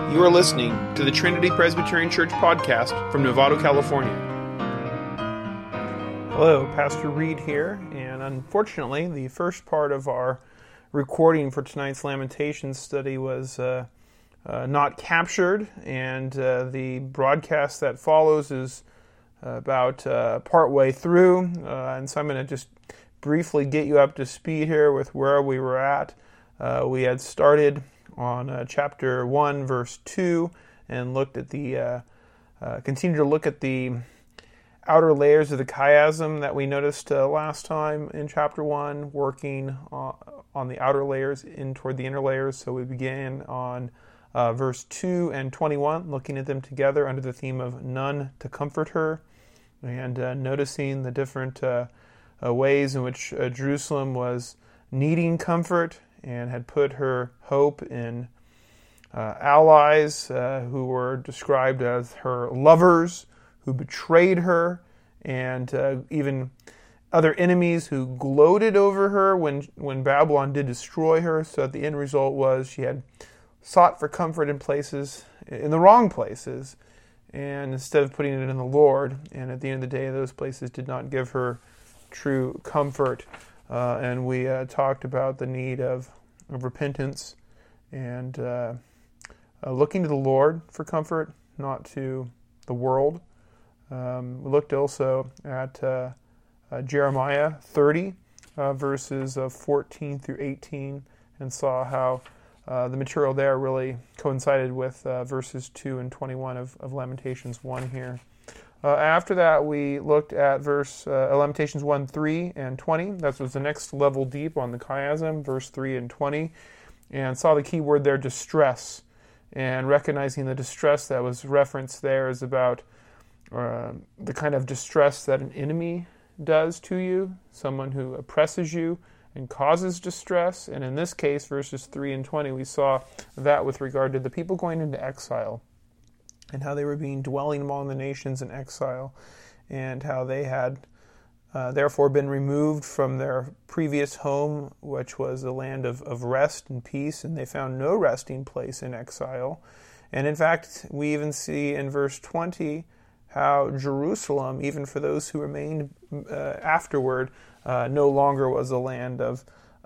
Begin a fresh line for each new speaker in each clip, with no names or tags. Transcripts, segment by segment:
You are listening to the Trinity Presbyterian Church podcast from Novato, California. Hello, Pastor Reed here, and unfortunately, the first part of our recording for tonight's Lamentations study was not captured, and the broadcast that follows is about part way through, and so I'm going to just briefly get you up to speed here with where we were at. We had started on chapter 1, verse 2, and looked at the continued to look at the outer layers of the chiasm that we noticed last time in chapter 1, working on the outer layers in toward the inner layers. So we began on verse 2 and 21, looking at them together under the theme of none to comfort her, and noticing the different ways in which Jerusalem was needing comfort and had put her hope in allies who were described as her lovers, who betrayed her, and even other enemies who gloated over her when Babylon did destroy her. So that the end result was she had sought for comfort in the wrong places, and instead of putting it in the Lord. And at the end of the day, those places did not give her true comfort. And we talked about the need of repentance and looking to the Lord for comfort, not to the world. We looked also at Jeremiah 30, verses 14 through 18, and saw how the material there really coincided with verses 2 and 21 of Lamentations 1 here. After that, we looked at Lamentations 1, 3, and 20. That was the next level deep on the chiasm, verse 3 and 20, and saw the key word there, distress, and recognizing the distress that was referenced there is about the kind of distress that an enemy does to you, someone who oppresses you and causes distress. And in this case, verses 3 and 20, we saw that with regard to the people going into exile, and how they were dwelling among the nations in exile, and how they had therefore been removed from their previous home, which was a land of rest and peace, and they found no resting place in exile. And in fact, we even see in verse 20 how Jerusalem, even for those who remained afterward, no longer was a land of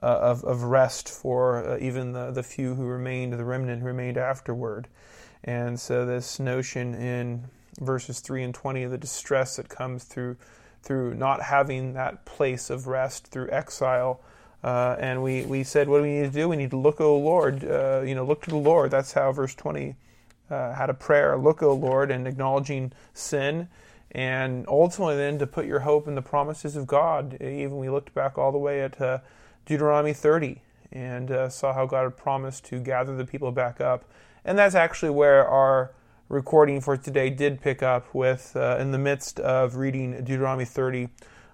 rest for even the few who remained, the remnant who remained afterward. And so this notion in verses 3 and 20 of the distress that comes through not having that place of rest through exile. And we said, what do we need to do? We need to look, O Lord. Look to the Lord. That's how verse 20 had a prayer. Look, O Lord, and acknowledging sin. And ultimately then to put your hope in the promises of God. Even we looked back all the way at Deuteronomy 30 and saw how God had promised to gather the people back up. And that's actually where our recording for today did pick up with, in the midst of reading Deuteronomy 30,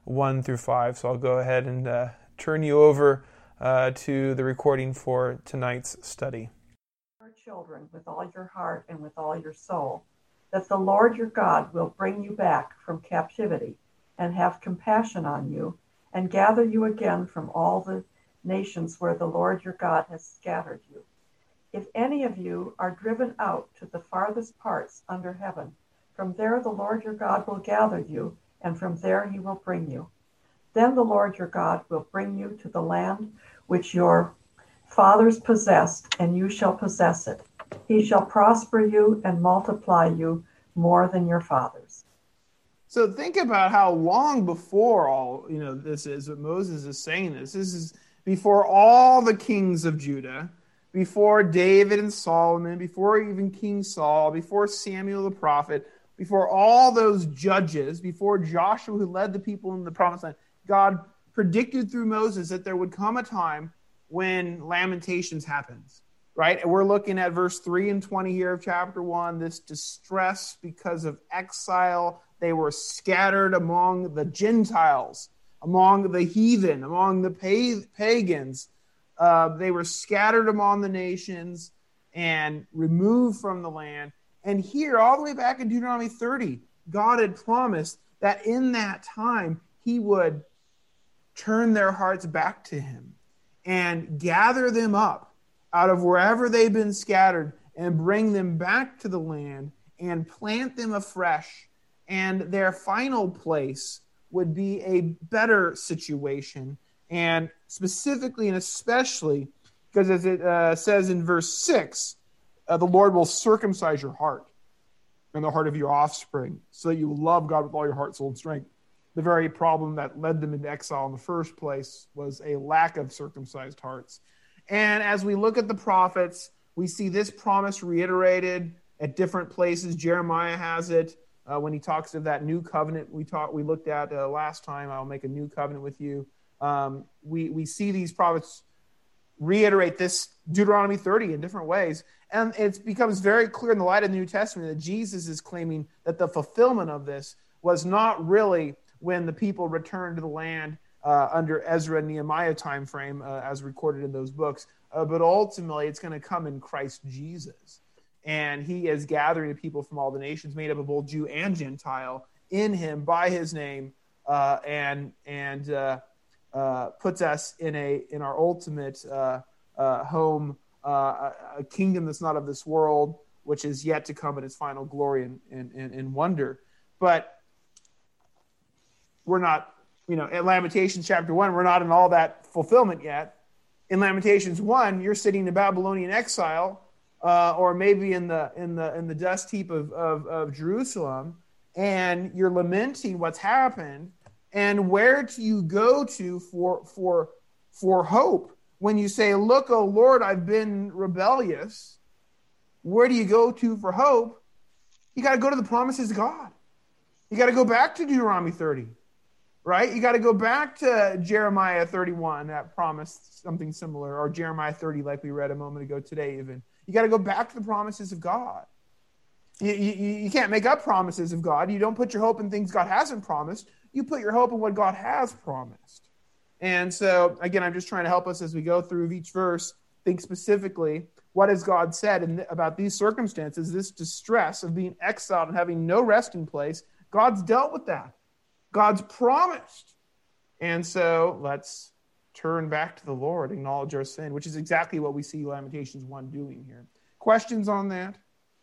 1 through 5. So I'll go ahead and turn you over to the recording for tonight's study.
Your children with all your heart and with all your soul, that the Lord your God will bring you back from captivity and have compassion on you and gather you again from all the nations where the Lord your God has scattered you. If any of you are driven out to the farthest parts under heaven, from there the Lord your God will gather you, and from there he will bring you. Then the Lord your God will bring you to the land which your fathers possessed, and you shall possess it. He shall prosper you and multiply you more than your fathers.
So think about how long before all, this is what Moses is saying this. This is before all the kings of Judah, before David and Solomon, before even King Saul, before Samuel the prophet, before all those judges, before Joshua who led the people in the promised land. God predicted through Moses that there would come a time when Lamentations happens, right? And we're looking at verse 3 and 20 here of chapter 1, this distress because of exile. They were scattered among the Gentiles, among the heathen, among the pagans. They were scattered among the nations and removed from the land. And here, all the way back in Deuteronomy 30, God had promised that in that time, he would turn their hearts back to him and gather them up out of wherever they've been scattered and bring them back to the land and plant them afresh. And their final place would be a better situation. And specifically and especially, because as it says in verse 6, the Lord will circumcise your heart and the heart of your offspring, so that you will love God with all your heart, soul, and strength. The very problem that led them into exile in the first place was a lack of circumcised hearts. And as we look at the prophets, we see this promise reiterated at different places. Jeremiah has it when he talks of that new covenant we looked at last time. I'll make a new covenant with you. We see these prophets reiterate this Deuteronomy 30 in different ways. And it becomes very clear in the light of the New Testament that Jesus is claiming that the fulfillment of this was not really when the people returned to the land under Ezra and Nehemiah time frame, as recorded in those books, but ultimately it's going to come in Christ Jesus. And he is gathering people from all the nations, made up of both Jew and Gentile, in him by his name, and puts us in our ultimate home, a kingdom that's not of this world, which is yet to come in its final glory and wonder. But we're not, at Lamentations chapter 1, we're not in all that fulfillment yet. In Lamentations 1, you're sitting in Babylonian exile, or maybe in the dust heap of Jerusalem, and you're lamenting what's happened. And where do you go to for hope when you say, "Look, O Lord, I've been rebellious"? Where do you go to for hope? You got to go to the promises of God. You got to go back to Deuteronomy 30, right? You got to go back to Jeremiah 31 that promised something similar, or Jeremiah 30 like we read a moment ago today even. You got to go back to the promises of God. You can't make up promises of God. You don't put your hope in things God hasn't promised. You put your hope in what God has promised. And so, again, I'm just trying to help us as we go through each verse, think specifically, what has God said about these circumstances, this distress of being exiled and having no resting place? God's dealt with that. God's promised. And so let's turn back to the Lord, acknowledge our sin, which is exactly what we see Lamentations 1 doing here. Questions on that?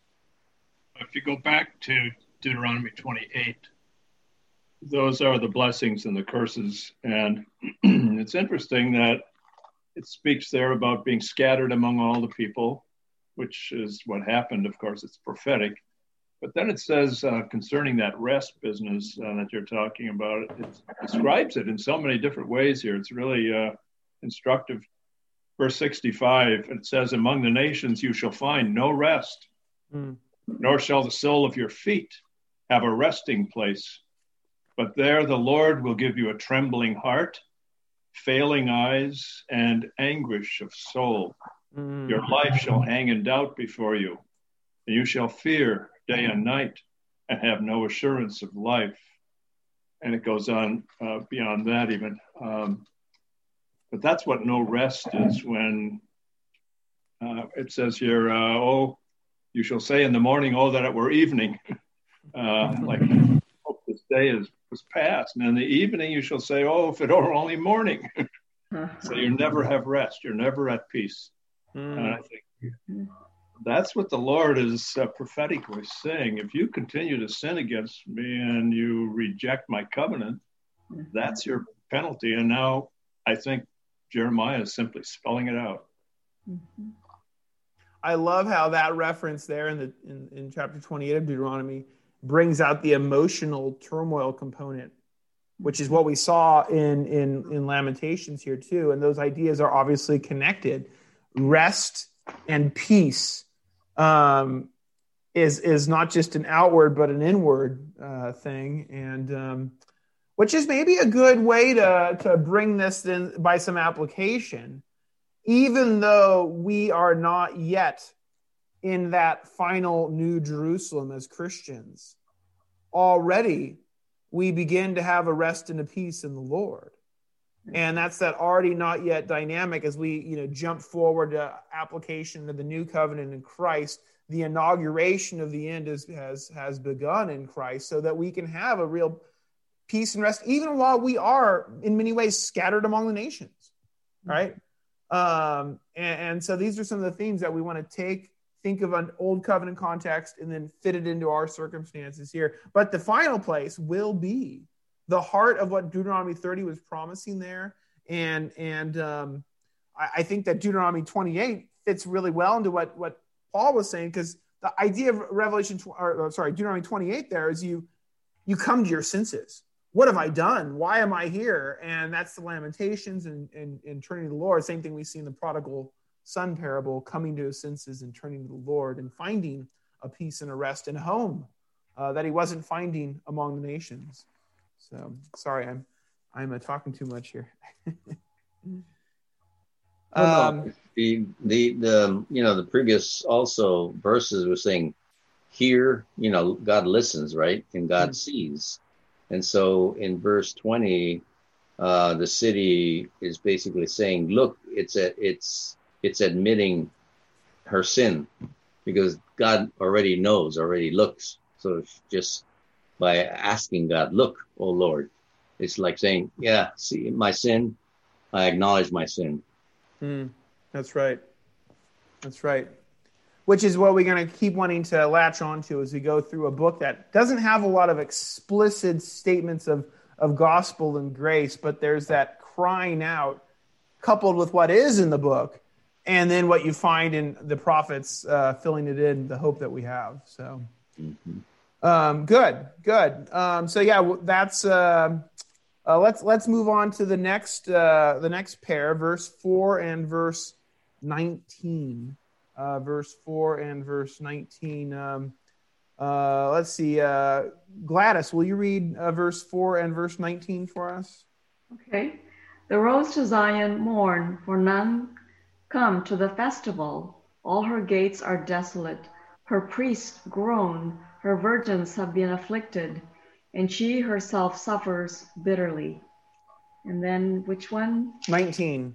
If you go back to Deuteronomy 28, those are the blessings and the curses. And it's interesting that it speaks there about being scattered among all the people, which is what happened. Of course, it's prophetic. But then it says concerning that rest business that you're talking about, it describes it in so many different ways here. It's really instructive. Verse 65, it says, "Among the nations you shall find no rest, nor shall the sole of your feet have a resting place. But there the Lord will give you a trembling heart, failing eyes, and anguish of soul. Your life shall hang in doubt before you, and you shall fear day and night and have no assurance of life." And it goes on beyond that even. But that's what no rest is when it says here, "Oh, you shall say in the morning, oh, that it were evening." Like, hope this day was past. And in the evening you shall say, "Oh, if it were only morning." So you never have rest. You're never at peace. And I think that's what the Lord is prophetically saying. If you continue to sin against me and you reject my covenant, that's your penalty. And now I think Jeremiah is simply spelling it out.
I love how that reference there in chapter 28 of Deuteronomy brings out the emotional turmoil component, which is what we saw in Lamentations here too. And those ideas are obviously connected. Rest and peace is not just an outward but an inward thing, and which is maybe a good way to bring this in by some application. Even though we are not yet in that final New Jerusalem as Christians, already we begin to have a rest and a peace in the Lord. And that's that already not yet dynamic as we jump forward to application of the new covenant in Christ. The inauguration of the end has begun in Christ, so that we can have a real peace and rest, even while we are in many ways scattered among the nations, right? And so these are some of the themes that we want to take think of an old covenant context and then fit it into our circumstances here. But the final place will be the heart of what Deuteronomy 30 was promising there. And I think that Deuteronomy 28 fits really well into what Paul was saying, because the idea of Deuteronomy 28 there is you come to your senses. What have I done? Why am I here? And that's the Lamentations and turning to the Lord. Same thing we see in the prodigal son parable, coming to his senses and turning to the Lord and finding a peace and a rest and a home that he wasn't finding among the nations. So sorry, I'm talking too much here.
The previous also verses were saying, here, God listens, right? And God sees. And so in verse 20, the city is basically saying, look, it's admitting her sin, because God already knows, already looks. So just by asking God, look, oh Lord, it's like saying, yeah, see my sin, I acknowledge my sin.
That's right. Which is what we're going to keep wanting to latch onto as we go through a book that doesn't have a lot of explicit statements of gospel and grace, but there's that crying out coupled with what is in the book, and then what you find in the prophets filling it in, the hope that we have. So, good. So yeah, that's. Let's move on to the next pair, verse 4 and verse 19. Verse 4 and verse 19. Let's see. Gladys, will you read verse 4 and verse 19 for us?
Okay. The roads to Zion mourn, for none come to the festival. All her gates are desolate. Her priests groan. Her virgins have been afflicted, and she herself suffers bitterly. And then which one?
19.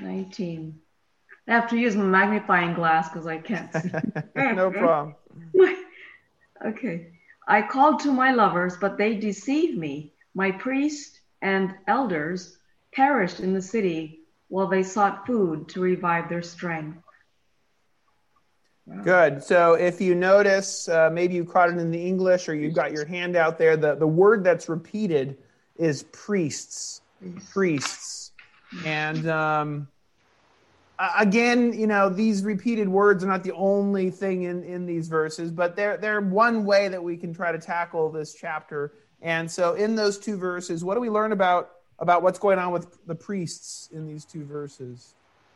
I have to use my magnifying glass because I can't see.
No problem.
Okay. I called to my lovers, but they deceived me. My priests and elders perished in the city while they sought food to revive their strength. Wow.
Good. So if you notice, maybe you caught it in the English or you've got your hand out there, the word that's repeated is priests. Priests. And again, these repeated words are not the only thing in these verses, but they're one way that we can try to tackle this chapter. And so in those two verses, what do we learn about what's going on with the priests in these two verses?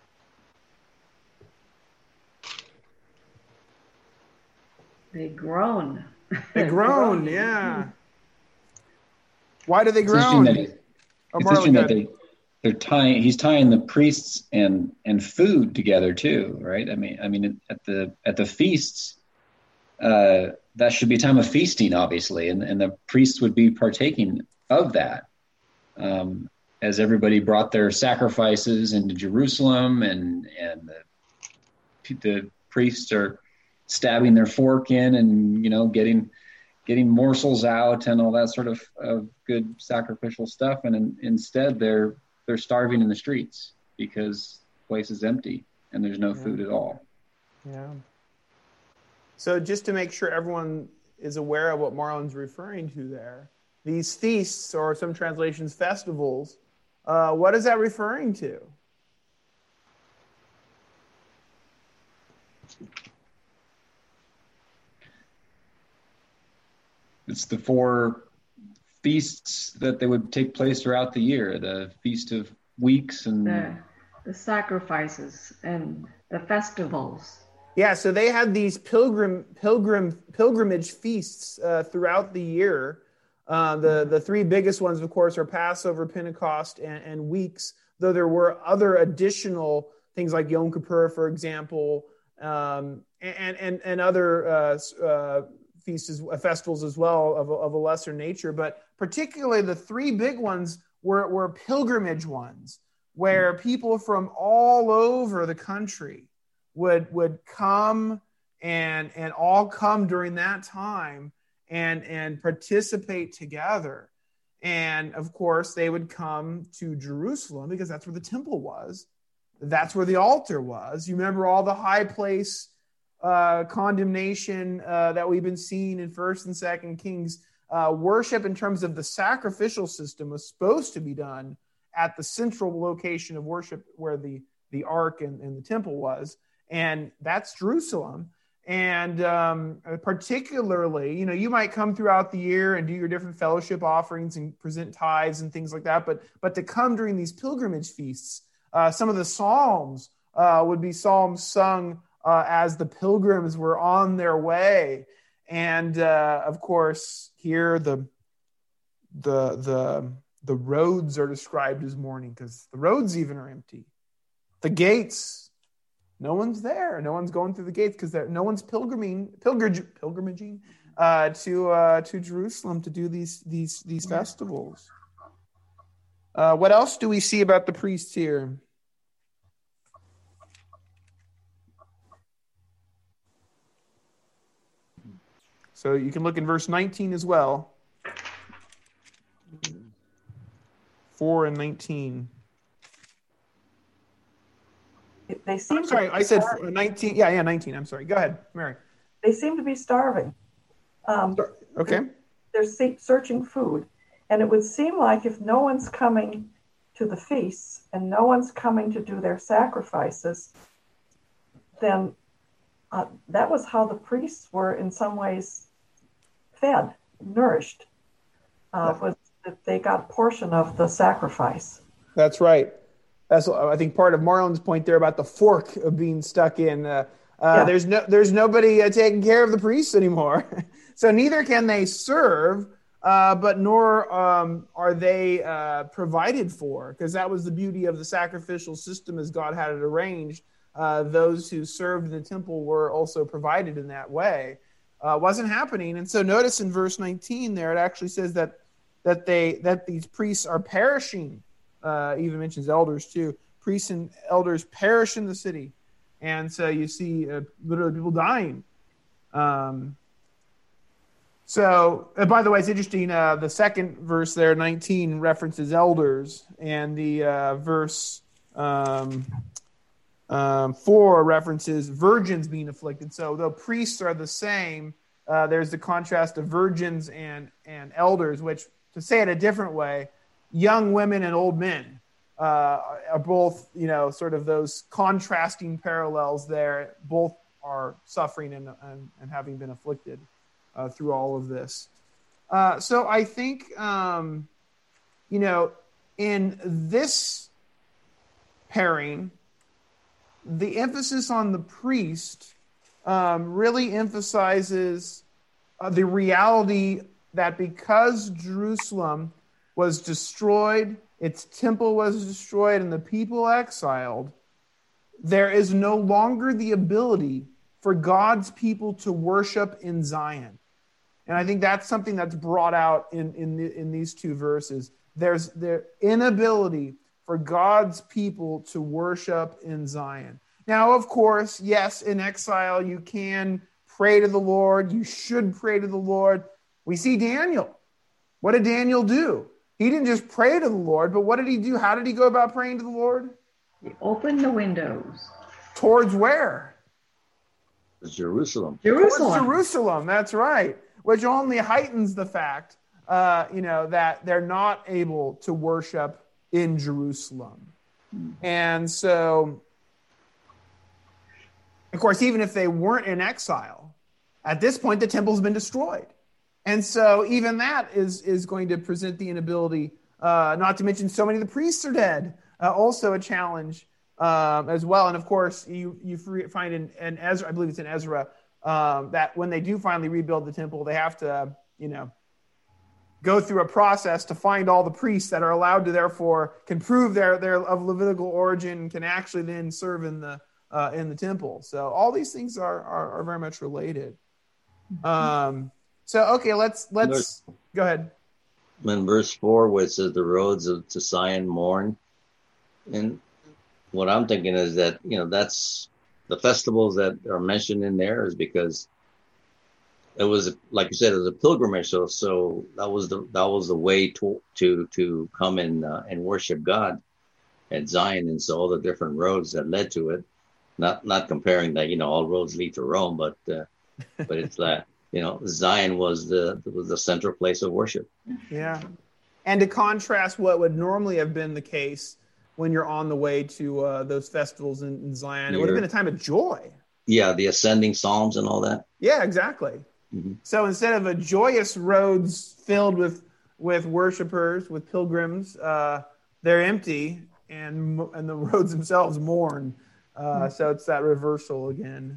They groan.
They groan, yeah. Why do they groan?
It's interesting that he's tying the priests and food together too, right? I mean at the feasts, that should be a time of feasting, obviously, and the priests would be partaking of that. As everybody brought their sacrifices into Jerusalem, and the priests are stabbing their fork in and getting morsels out and all that sort of good sacrificial stuff, and instead they're starving in the streets because the place is empty and there's no food at all.
Yeah. So just to make sure everyone is aware of what Marlon's referring to there, these feasts, or some translations festivals, what is that referring to?
It's the 4 feasts that they would take place throughout the year, the Feast of Weeks and
the sacrifices and the festivals.
Yeah, so they had these pilgrimage feasts throughout the year. The 3 biggest ones, of course, are Passover, Pentecost, and Weeks, though there were other additional things like Yom Kippur, for example, and other festivals as well of a lesser nature. But particularly the 3 big ones were pilgrimage ones, where people from all over the country would come and all come during that time and participate together. And of course, they would come to Jerusalem because that's where the temple was. That's where the altar was. You remember all the high place condemnation that we've been seeing in 1st and 2nd Kings. Worship in terms of the sacrificial system was supposed to be done at the central location of worship where the ark and the temple was, and that's Jerusalem. And particularly, you might come throughout the year and do your different fellowship offerings and present tithes and things like that, but to come during these pilgrimage feasts, some of the psalms would be psalms sung as the pilgrims were on their way. And of course, here the roads are described as mourning, because the roads even are empty. The gates, no one's there. No one's going through the gates because no one's pilgrimaging to Jerusalem to do these festivals. What else do we see about the priests here? So you can look in verse 19 as well. 4 and 19.
They seem.
Sorry, I said 19. Yeah, 19. I'm sorry. Go ahead, Mary.
They seem to be starving.
Okay.
They're searching food, and it would seem like if no one's coming to the feasts and no one's coming to do their sacrifices, then that was how the priests were in some ways fed, nourished. Was that they got a portion of the sacrifice.
That's right. That's, I think, part of Marlon's point there about the fork of being stuck in. There's nobody taking care of the priests anymore, so neither can they serve, but nor are they provided for, because that was the beauty of the sacrificial system as God had it arranged. Those who served in the temple were also provided in that way. Wasn't happening, and so notice in verse 19 there it actually says that these priests are perishing. Even mentions elders too. Priests and elders perish in the city, and so you see literally people dying. So, by the way, it's interesting. The second verse there, 19, references elders, and the verse 4 references virgins being afflicted. So, though priests are the same, there's the contrast of virgins and elders, which, to say it a different way, young women and old men are both, sort of those contrasting parallels there. Both are suffering and having been afflicted through all of this. So I think, in this pairing, the emphasis on the priest really emphasizes the reality that because Jerusalem was destroyed, its temple was destroyed, and the people exiled, there is no longer the ability for God's people to worship in Zion. And I think that's something that's brought out in these two verses. There's the inability for God's people to worship in Zion. Now, of course, yes, in exile, you can pray to the Lord. You should pray to the Lord. We see Daniel. What did Daniel do? He didn't just pray to the Lord, but what did he do? How did he go about praying to the Lord?
He opened the windows.
Towards where?
Jerusalem.
Towards Jerusalem, that's right. Which only heightens the fact, that they're not able to worship in Jerusalem. And so, of course, even if they weren't in exile, at this point, the temple's been destroyed. And so even that is going to present the inability, not to mention so many of the priests are dead, also a challenge as well. And of course, you find in Ezra, I believe it's in Ezra, that when they do finally rebuild the temple, they have to, go through a process to find all the priests that are allowed to, therefore, can prove they're of Levitical origin, can actually then serve in the temple. So all these things are very much related. So, okay, let's go ahead.
In verse 4, where it says the roads to Zion mourn, and what I'm thinking is that, that's the festivals that are mentioned in there is because it was, like you said, it was a pilgrimage. So that was the way to come and worship God at Zion. And so all the different roads that led to it. Not comparing that, all roads lead to Rome, but it's that, Zion was the central place of worship.
Yeah. And to contrast what would normally have been the case when you're on the way to those festivals in Zion, it would have been a time of joy.
Yeah, the ascending psalms and all that.
Yeah, exactly. Mm-hmm. So instead of a joyous roads filled with worshipers, with pilgrims, they're empty, and the roads themselves mourn. So it's that reversal again.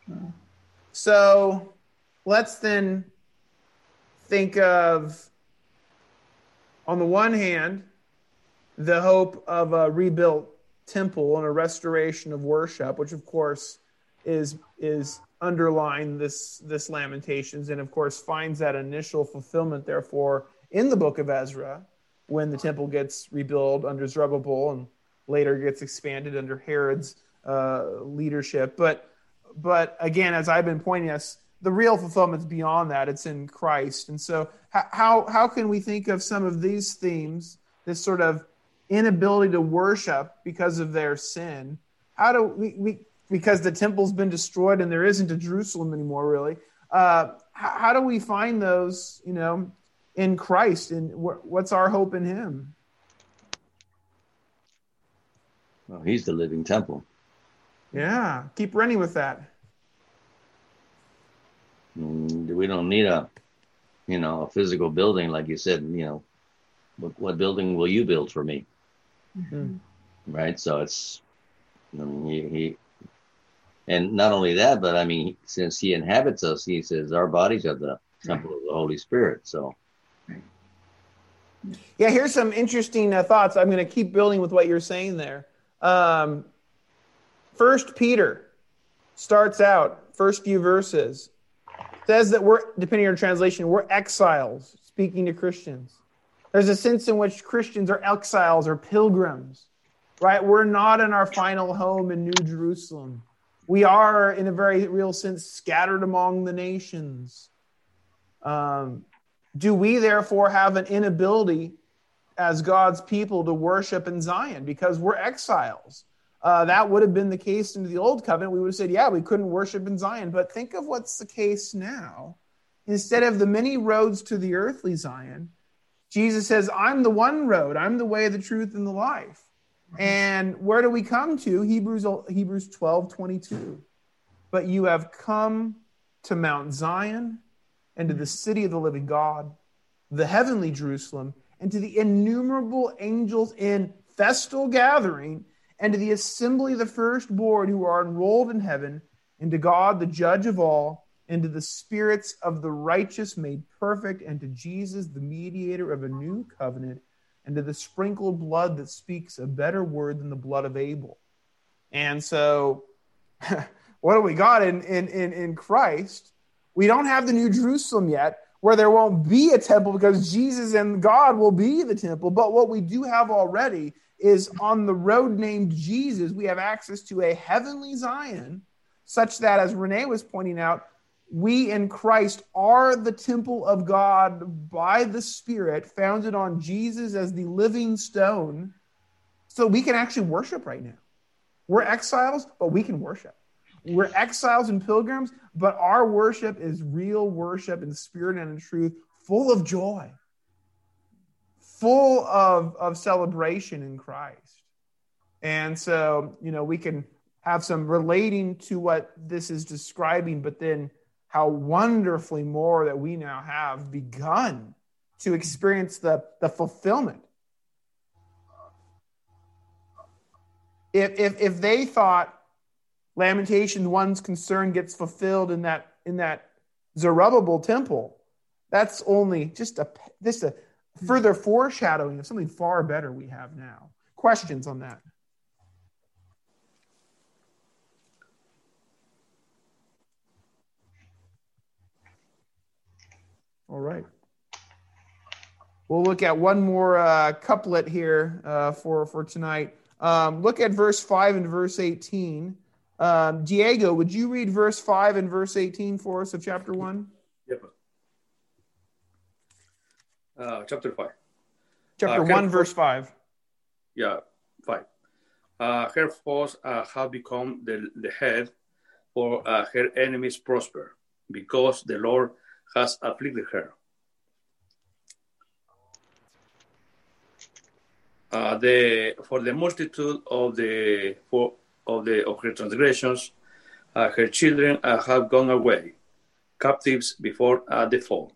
So let's then think of, on the one hand, the hope of a rebuilt temple and a restoration of worship, which of course is underlying this Lamentations, and of course finds that initial fulfillment, therefore, in the book of Ezra, when the temple gets rebuilt under Zerubbabel and later gets expanded under Herod's leadership. But again, as I've been pointing us, the real fulfillment's beyond that. It's in Christ. And so how can we think of some of these themes, this sort of inability to worship because of their sin? How do we because the temple's been destroyed and there isn't a Jerusalem anymore, really. How do we find those, in Christ? And what's our hope in him?
Well, he's the living temple.
Yeah, keep running with that.
We don't need a physical building, like you said. What building will you build for me? Mm-hmm. Right. So it's he, and not only that, but since he inhabits us, he says our bodies are the temple of the Holy Spirit. So.
Yeah, here's some interesting thoughts. I'm going to keep building with what you're saying there. First Peter starts out, first few verses, says that we're, depending on your translation, we're exiles, speaking to Christians. There's a sense in which Christians are exiles or pilgrims, right? We're not in our final home in New Jerusalem. We are, in a very real sense, scattered among the nations. Do we, therefore, have an inability as God's people to worship in Zion because we're exiles? That would have been the case in the Old Covenant. We would have said, yeah, we couldn't worship in Zion. But think of what's the case now. Instead of the many roads to the earthly Zion, Jesus says, I'm the one road. I'm the way, the truth, and the life. And where do we come to? Hebrews 12:22. But you have come to Mount Zion and to the city of the living God, the heavenly Jerusalem, and to the innumerable angels in festal gathering, and to the assembly of the firstborn who are enrolled in heaven, and to God, the judge of all, and to the spirits of the righteous made perfect, and to Jesus, the mediator of a new covenant, and to the sprinkled blood that speaks a better word than the blood of Abel. And so, what do we got in Christ? We don't have the New Jerusalem yet, where there won't be a temple because Jesus and God will be the temple. But what we do have already is on the road named Jesus, we have access to a heavenly Zion, such that, as Renee was pointing out, we in Christ are the temple of God by the Spirit, founded on Jesus as the living stone, so we can actually worship right now. We're exiles, but we can worship. We're exiles and pilgrims, but our worship is real worship in spirit and in truth, full of joy, full of celebration in Christ. And so, we can have some relating to what this is describing, but then how wonderfully more that we now have begun to experience the fulfillment. If they thought Lamentations 1's concern gets fulfilled in that Zerubbabel temple, that's only just a further foreshadowing of something far better we have now. Questions on that? All right. We'll look at one more couplet here for tonight. Look at verse 5 and verse 18. Diego, would you read verse 5 and verse 18 for us of chapter 1?
Yep. Chapter 5.
Chapter 1, verse 5.
Yeah, 5. Her foes have become the head, for her enemies prosper, because the Lord has afflicted her. For the multitude of her transgressions, her children have gone away, captives before the fall.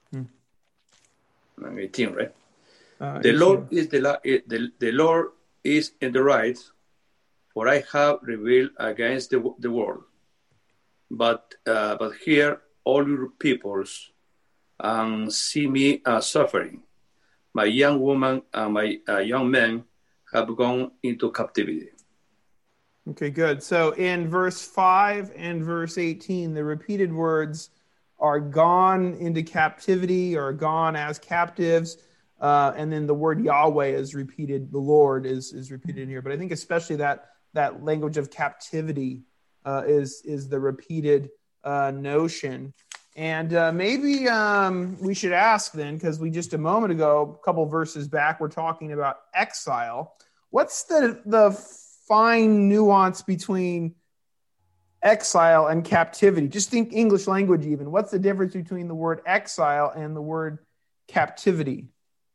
18, right? The
18.
Lord is the Lord is in the right, for I have rebelled against the world. But hear all your peoples and see me suffering. My young woman and my young men have gone into captivity.
Okay, good. So in verse 5 and verse 18, the repeated words are gone into captivity or gone as captives. And then the word Yahweh is repeated. The Lord is repeated here. But I think especially that language of captivity is the repeated notion. And maybe we should ask then, because we just a moment ago, a couple verses back, we're talking about exile. What's the fine nuance between exile and captivity? Just think English language even. What's the difference between the word exile and the word captivity?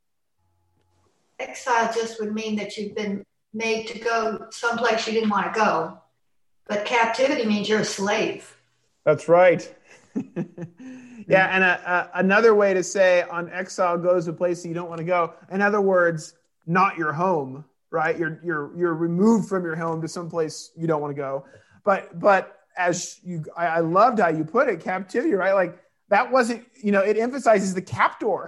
Exile just would mean that you've been made to go someplace you didn't want to go. But captivity means you're a slave.
That's right. Yeah, and another way to say on exile goes to a place that you don't want to go. In other words, not your home, right? You're removed from your home to someplace you don't want to go. But as I loved how you put it, captivity, right? Like that wasn't, it emphasizes the captor.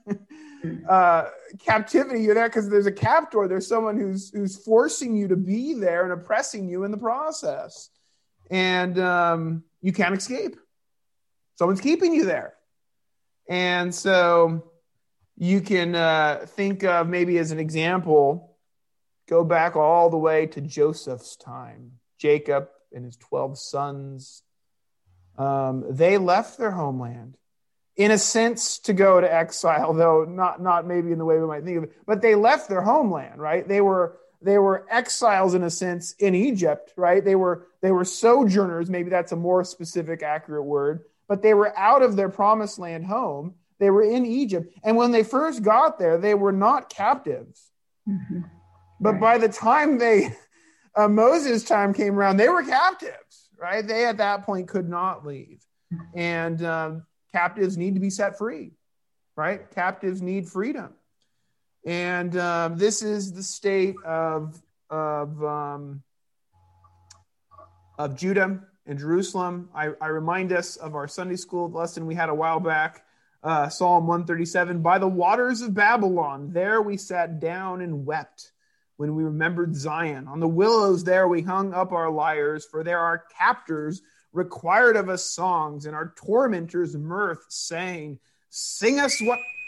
Captivity, you're there because there's a captor. There's someone who's forcing you to be there and oppressing you in the process, and you can't escape. Someone's keeping you there. And so you can think of, maybe as an example, go back all the way to Joseph's time. Jacob and his 12 sons, they left their homeland, in a sense, to go to exile, though not maybe in the way we might think of it, but they left their homeland, right? They were exiles in a sense in Egypt, right? They were sojourners, maybe that's a more specific, accurate word, but they were out of their promised land home. They were in Egypt. And when they first got there, they were not captives. Mm-hmm. But right. By the time Moses' time came around, they were captives, right? They at that point could not leave. And captives need to be set free, right? Captives need freedom. And this is the state of Judah and Jerusalem. I remind us of our Sunday school lesson we had a while back, Psalm 137. By the waters of Babylon, there we sat down and wept when we remembered Zion. On the willows there we hung up our lyres, for there our captors required of us songs, and our tormentors mirth, saying, Sing us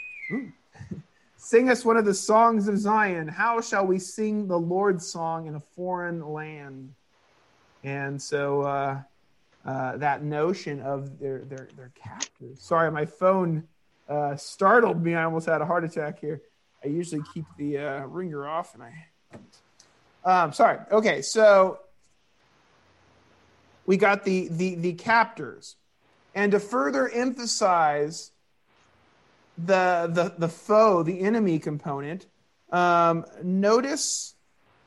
one of the songs of Zion. How shall we sing the Lord's song in a foreign land? And so that notion of their captors. Sorry, my phone startled me. I almost had a heart attack here. I usually keep the ringer off, and sorry. Okay, so we got the captors, and to further emphasize the foe, the enemy component, notice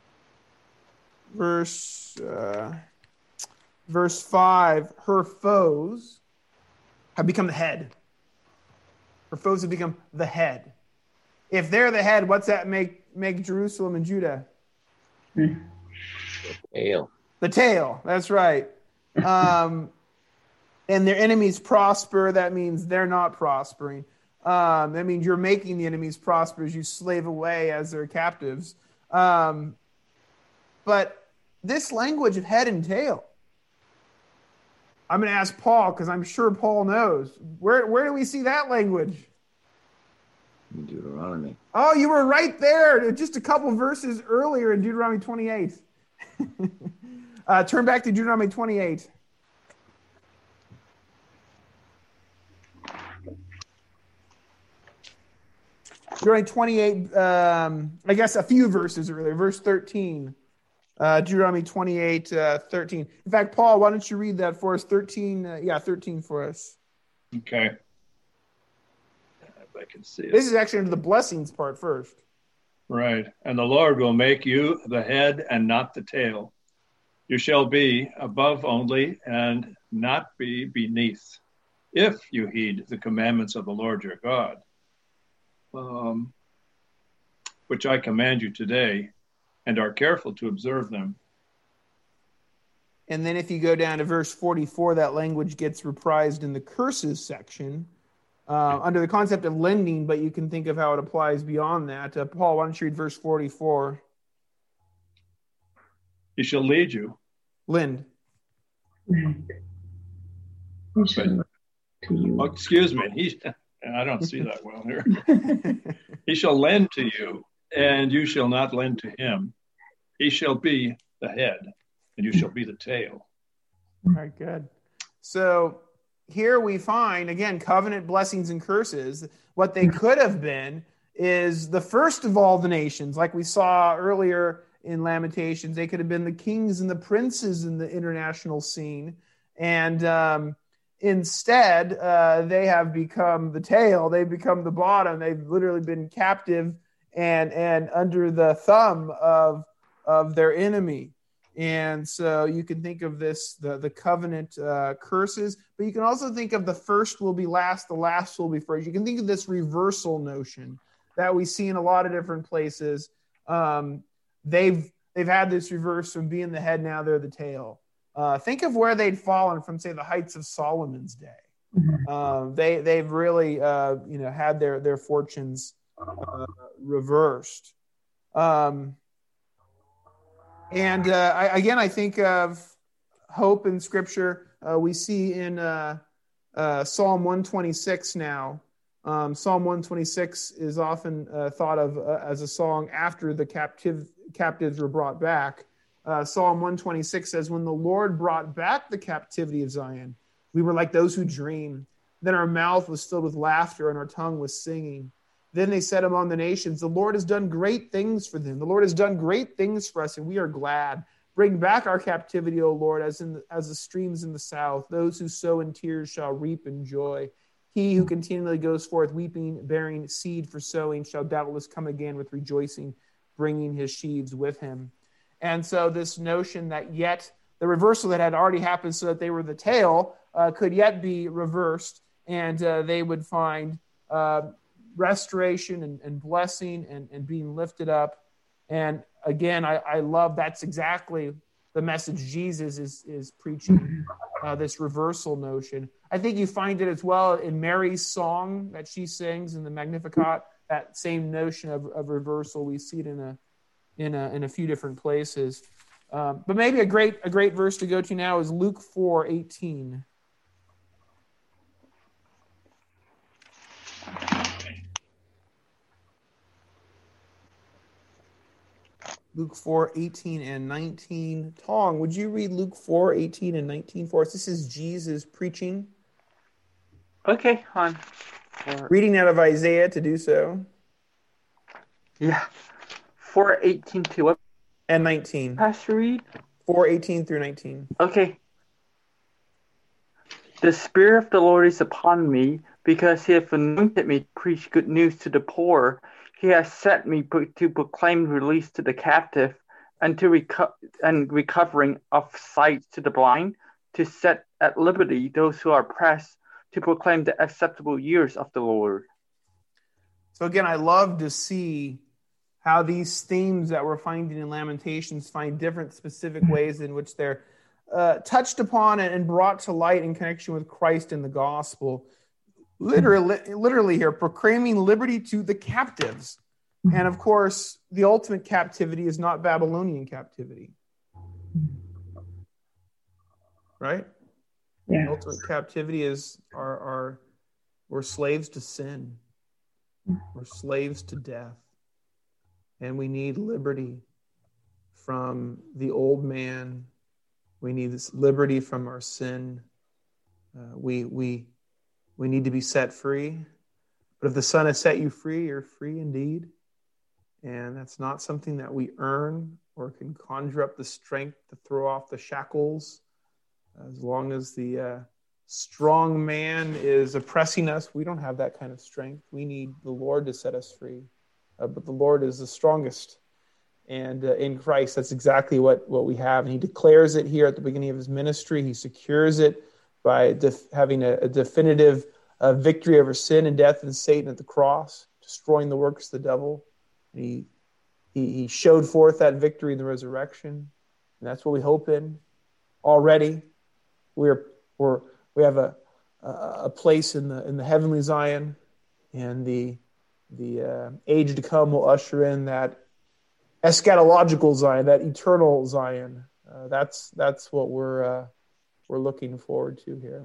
verse 5. Her foes have become the head. Her foes have become the head. If they're the head, what's that make Jerusalem and Judah?
The tail.
The tail. That's right. And their enemies prosper. That means they're not prospering. That means you're making the enemies prosper as you slave away as their captives. But this language of head and tail, I'm going to ask Paul, because I'm sure Paul knows. Where do we see that language?
In Deuteronomy.
Oh, you were right there, just a couple verses earlier in Deuteronomy 28. Turn back to Deuteronomy 28. Deuteronomy 28, I guess a few verses earlier, verse 13. Deuteronomy 28, 13. In fact, Paul, why don't you read that for us? 13 for us.
Okay. If I can see it.
This is actually under the blessings part first.
Right. And the Lord will make you the head and not the tail. You shall be above only and not be beneath, if you heed the commandments of the Lord your God, which I command you today, and are careful to observe them.
And then if you go down to verse 44, that language gets reprised in the curses section under the concept of lending, but you can think of how it applies beyond that. Paul, why don't you read verse 44?
He shall lead you.
Lend.
Oh, excuse me. I don't see that well here. He shall lend to you, and you shall not lend to him. He shall be the head, and you shall be the tail.
All right, good. So here we find, again, covenant blessings and curses. What they could have been is the first of all the nations, like we saw earlier in Lamentations. They could have been the kings and the princes in the international scene. And instead, they have become the tail. They've become the bottom. They've literally been captive and under the thumb of their enemy. And so you can think of this, the covenant curses, but you can also think of the first will be last, the last will be first. You can think of this reversal notion that we see in a lot of different places. They've had this reverse from being the head, now they're the tail. Think of where they'd fallen from, say, the heights of Solomon's day. They've really had their fortunes reversed. I think of hope in Scripture. We see in Psalm 126 now. Psalm 126 is often thought of as a song after the captives were brought back. Psalm 126 says, when the Lord brought back the captivity of Zion, we were like those who dream. Then our mouth was filled with laughter and our tongue was singing. Then they said among the nations, the Lord has done great things for them. The Lord has done great things for us, and we are glad. Bring back our captivity, O Lord, as the streams in the south. Those who sow in tears shall reap in joy. He who continually goes forth weeping, bearing seed for sowing, shall doubtless come again with rejoicing, bringing his sheaves with him. And so this notion that yet the reversal that had already happened so that they were the tail could yet be reversed, and they would find restoration and blessing and being lifted up. And again, I love that's exactly the message Jesus is preaching, this reversal notion. I think you find it as well in Mary's song that she sings in the Magnificat, that same notion of reversal. We see it in a few different places. But maybe a great verse to go to now is Luke 4:18. Luke 4:18 and 19. Tong, would you read Luke 4:18 and 19 for us? This is Jesus preaching.
Okay, on.
Reading out of Isaiah to do so.
Yeah. 4:18 to what?
And 19.
Pastor read?
4:18 through 19.
Okay. The Spirit of the Lord is upon me, because he hath anointed me to preach good news to the poor. He has set me to proclaim release to the captive, and to recovering of sight to the blind, to set at liberty those who are oppressed, to proclaim the acceptable years of the Lord.
So again, I love to see how these themes that we're finding in Lamentations find different specific ways in which they're touched upon and brought to light in connection with Christ and the gospel. Literally here, proclaiming liberty to the captives. And of course, the ultimate captivity is not Babylonian captivity. Right? Yeah. The ultimate captivity is we're slaves to sin. We're slaves to death. And we need liberty from the old man. We need this liberty from our sin. We need to be set free. But if the Son has set you free, you're free indeed. And that's not something that we earn or can conjure up the strength to throw off the shackles. As long as the strong man is oppressing us, we don't have that kind of strength. We need the Lord to set us free. But the Lord is the strongest. And in Christ, that's exactly what we have. And he declares it here at the beginning of his ministry. He secures it by having a definitive victory over sin and death and Satan at the cross, destroying the works of the devil. And he showed forth that victory in the resurrection. And that's what we hope in. Already, we have a place in the heavenly Zion, and the age to come will usher in that eschatological Zion, that eternal Zion. That's what we're looking forward to here.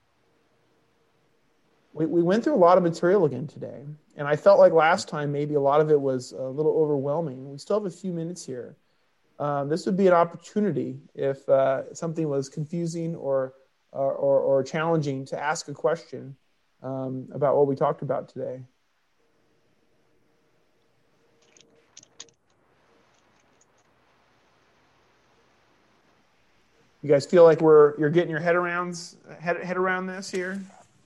We went through a lot of material again today, and I felt like last time maybe a lot of it was a little overwhelming. We still have a few minutes here. This would be an opportunity if something was confusing or challenging to ask a question about what we talked about today. You guys feel like you're getting your head around this here?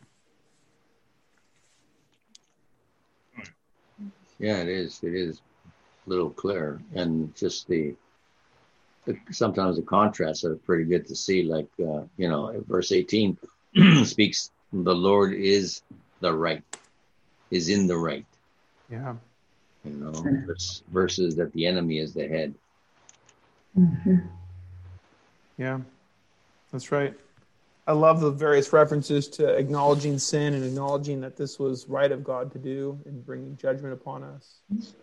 Yeah, it is. It is a little clear, and just sometimes the contrasts are pretty good to see. Like verse 18 speaks, the Lord is in the right.
Yeah.
Versus that the enemy is the head.
Mm-hmm.
Yeah, that's right. I love the various references to acknowledging sin and acknowledging that this was right of God to do and bringing judgment upon us.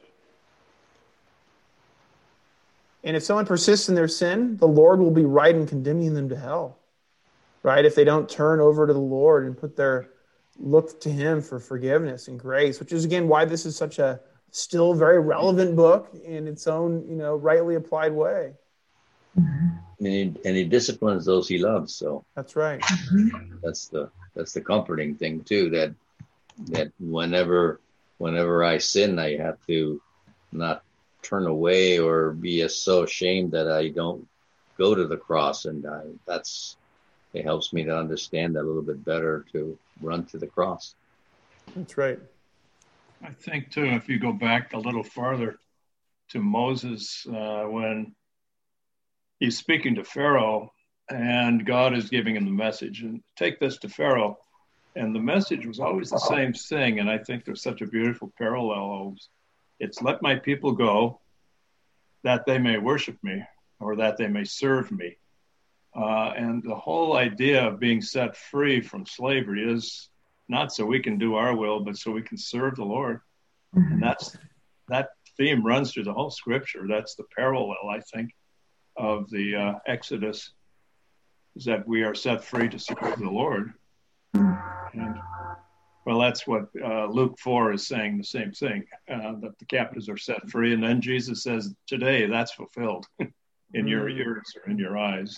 And if someone persists in their sin, the Lord will be right in condemning them to hell, right? If they don't turn over to the Lord and look to him for forgiveness and grace, which is, again, why this is such a still very relevant book in its own, rightly applied way.
And he disciplines those he loves. So
that's right.
That's the comforting thing too. That whenever I sin, I have to not turn away or be so ashamed that I don't go to the cross and die. It helps me to understand that a little bit better, to run to the cross.
That's right.
I think too, if you go back a little farther to Moses, when he's speaking to Pharaoh and God is giving him the message, and take this to Pharaoh. And the message was always the same thing. And I think there's such a beautiful parallel. It's let my people go that they may worship me or that they may serve me. And the whole idea of being set free from slavery is not so we can do our will, but so we can serve the Lord. And that theme runs through the whole scripture. That's the parallel, I think, of the Exodus, is that we are set free to serve the Lord. And well, that's what Luke 4 is saying, the same thing, that the captives are set free. And then Jesus says, today that's fulfilled in your ears or in your eyes.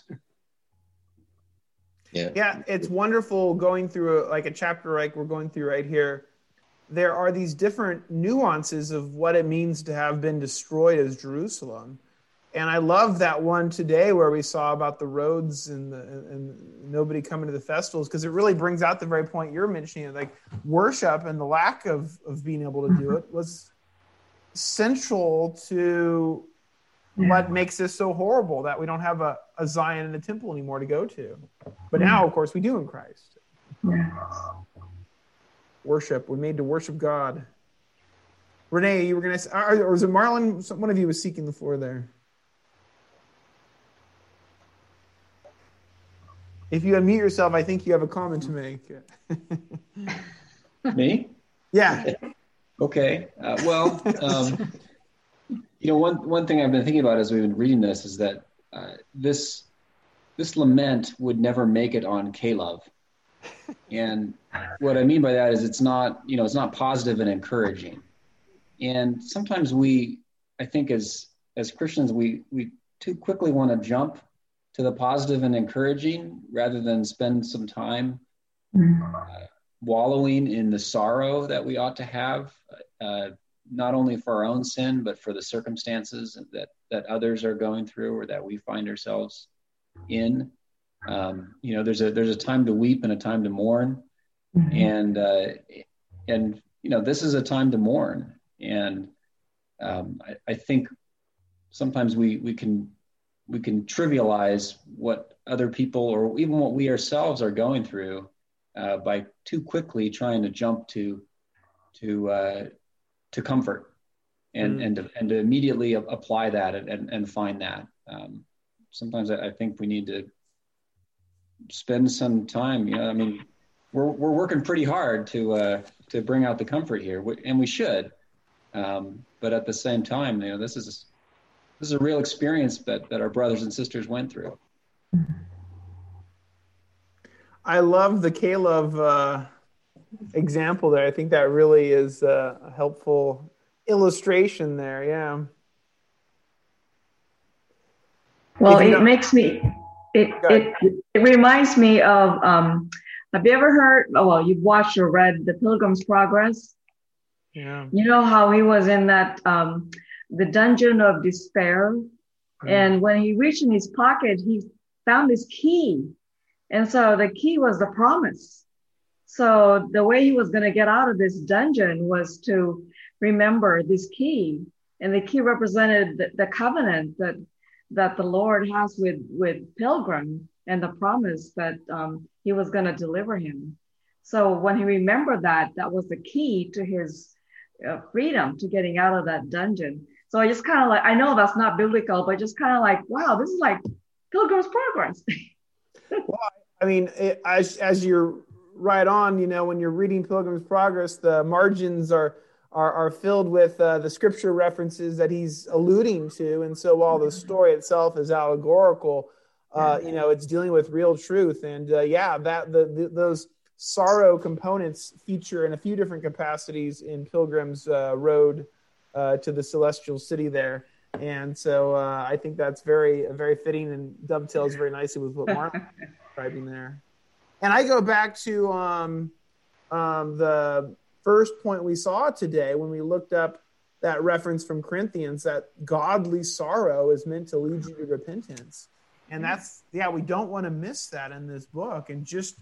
Yeah, it's wonderful going through a chapter like we're going through right here. There are these different nuances of what it means to have been destroyed as Jerusalem. And I love that one today where we saw about the roads and nobody coming to the festivals, because it really brings out the very point you're mentioning. Like worship and the lack of being able to do it was central to what makes this so horrible, that we don't have a Zion and a temple anymore to go to. But now, of course, we do in Christ. Worship. We're made to worship God. Renee, you were going to say, or was it Marlon? One of you was seeking the floor there. If you unmute yourself, I think you have a comment to make.
Me?
Yeah.
Okay. One thing I've been thinking about as we've been reading this is that this lament would never make it on K-Love. And what I mean by that is it's not positive and encouraging. And sometimes I think as Christians, we too quickly want to jump to the positive and encouraging rather than spend some time wallowing in the sorrow that we ought to have. not only for our own sin, but for the circumstances that others are going through or that we find ourselves in. There's a time to weep and a time to mourn, and this is a time to mourn. And I think sometimes we can trivialize what other people or even what we ourselves are going through by too quickly trying to jump to comfort and to immediately apply that and find that. Sometimes I think we need to spend some time. We're working pretty hard to bring out the comfort here, and we should. But at the same time, this is a real experience that our brothers and sisters went through.
I love the Caleb example there. I think that really is a helpful illustration there. Yeah.
Well, it reminds me of, have you ever heard, you've watched or read The Pilgrim's Progress?
Yeah.
You know how he was in that, the dungeon of despair. Mm-hmm. And when he reached in his pocket, he found this key. And so the key was the promise. So the way he was going to get out of this dungeon was to remember this key. And the key represented the covenant that the Lord has with Pilgrim and the promise that he was going to deliver him. So when he remembered that was the key to his freedom, to getting out of that dungeon. So I just kind of I know that's not biblical, but just kind of wow, this is like Pilgrim's Progress.
Well, as you're right on, when you're reading Pilgrim's Progress, the margins are filled with the scripture references that he's alluding to. And so while the story itself is allegorical, it's dealing with real truth. And those sorrow components feature in a few different capacities in Pilgrim's road to the celestial city there. And so I think that's very, very fitting and dovetails very nicely with what Mark is describing there. And I go back to the first point we saw today when we looked up that reference from Corinthians, that godly sorrow is meant to lead you to repentance. And we don't want to miss that in this book and just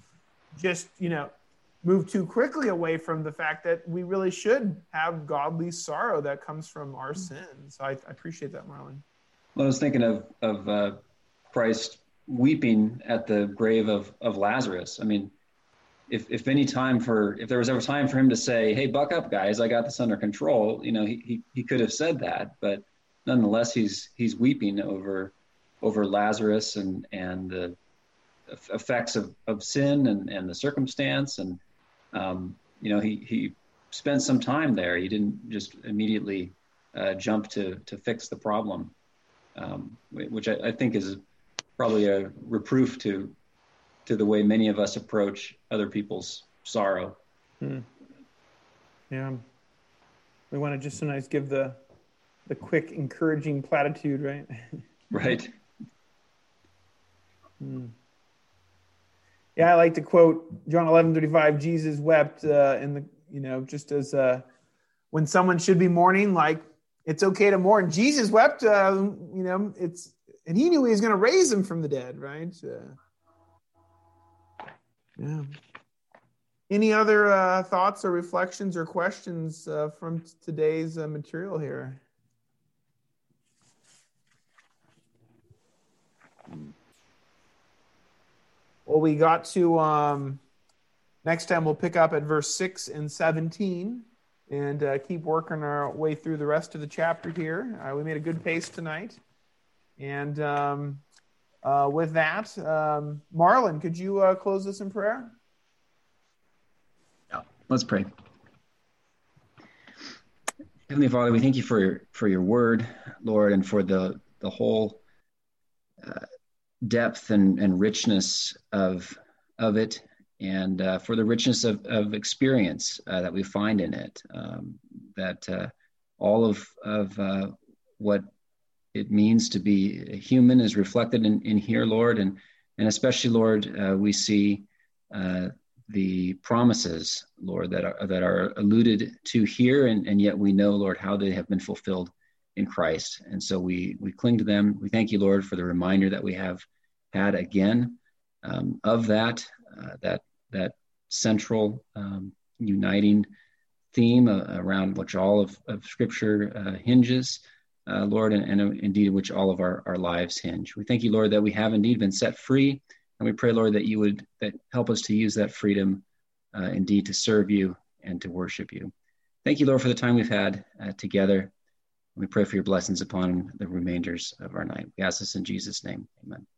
move too quickly away from the fact that we really should have godly sorrow that comes from our sins. So I appreciate that, Marlon.
Well, I was thinking of Christ weeping at the grave of Lazarus. If there was ever time for him to say, "Hey, buck up, guys, I got this under control," he could have said that, but nonetheless, he's weeping over Lazarus and the effects of sin and the circumstance, and he spent some time there. He didn't just immediately jump to fix the problem, which I think is probably a reproof to the way many of us approach other people's sorrow.
Yeah. We want to just sometimes give the quick, encouraging platitude, right?
Right.
Yeah, I like to quote John 11:35. Jesus wept just as when someone should be mourning, it's okay to mourn. Jesus wept, and he knew he was going to raise him from the dead, right? Yeah. Any other thoughts or reflections or questions from today's material here? Well, we got to next time we'll pick up at verse 6 and 17 and keep working our way through the rest of the chapter here. We made a good pace tonight. And with that, Marlon, could you close us in prayer?
Yeah, let's pray. Heavenly Father, we thank you for your word, Lord, and for the whole depth and richness of it, and for the richness of experience that we find in it, that all of what it means to be human is reflected in here, Lord, and especially, Lord, we see the promises, Lord, that are alluded to here, and yet we know, Lord, how they have been fulfilled in Christ. And so we cling to them. We thank you, Lord, for the reminder that we have had again of that central uniting theme around which all of Scripture hinges, Lord, and indeed which all of our lives hinge. We thank you, Lord, that we have indeed been set free, and we pray, Lord, that you would help us to use that freedom indeed to serve you and to worship you. Thank you, Lord, for the time we've had together. We pray for your blessings upon the remainders of our night. We ask this in Jesus' name. Amen.